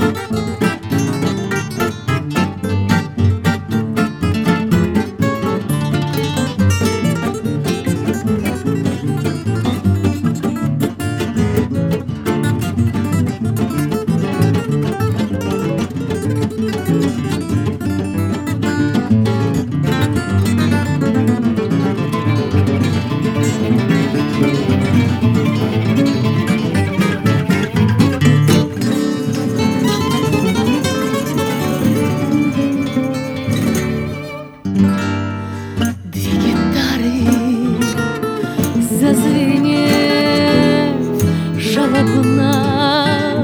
Зазвенев, жалобно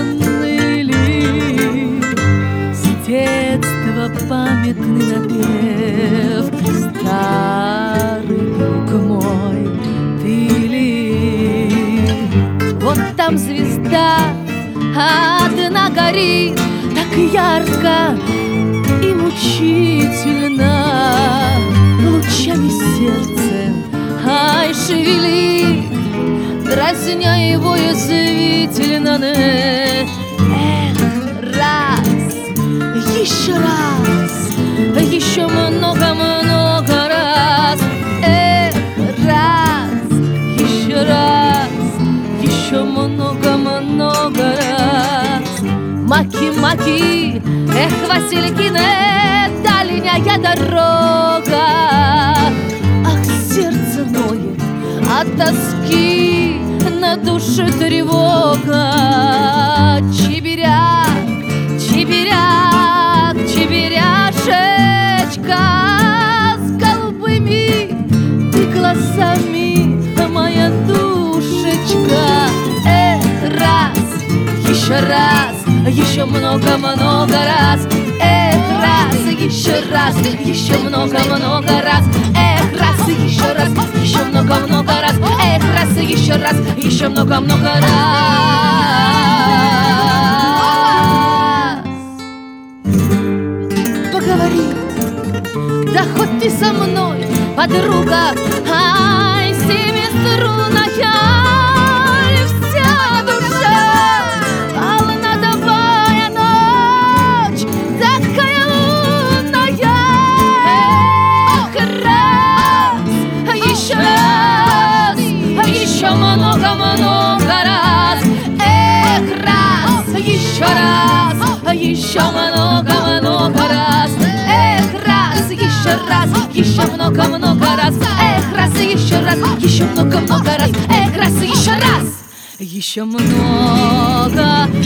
заныли, с детства памятный напев. Старый друг мой, ты ли? Вот там звезда одна горит, так ярко и мучительно, лучами сердца ай шевели, дразня его язвительно. Эх, раз, еще много-много раз. Эх, раз, еще много-много раз. Маки-маки, эх, Василькине, дальняя дорога. Сердце ноет от тоски, на душе тревога. Чебиряк, чебиряк, чебиряшечка, с голубыми ты глазами, моя душечка. Эх, раз, еще много-много раз. Эх, раз, еще много-много раз. Эх, раз, еще много-много раз. Эх, раз, еще много-много раз. Поговори, да хоть ты со мной, подруга, ай, семиструнная, вся душа полнодовая ночь, такая лунная. Эх, раз, еще много-много раз. Эх, раз, еще много-много раз. Эх, раз, еще много-много раз. Эх, раз, еще много-много раз. Эх, раз, еще много.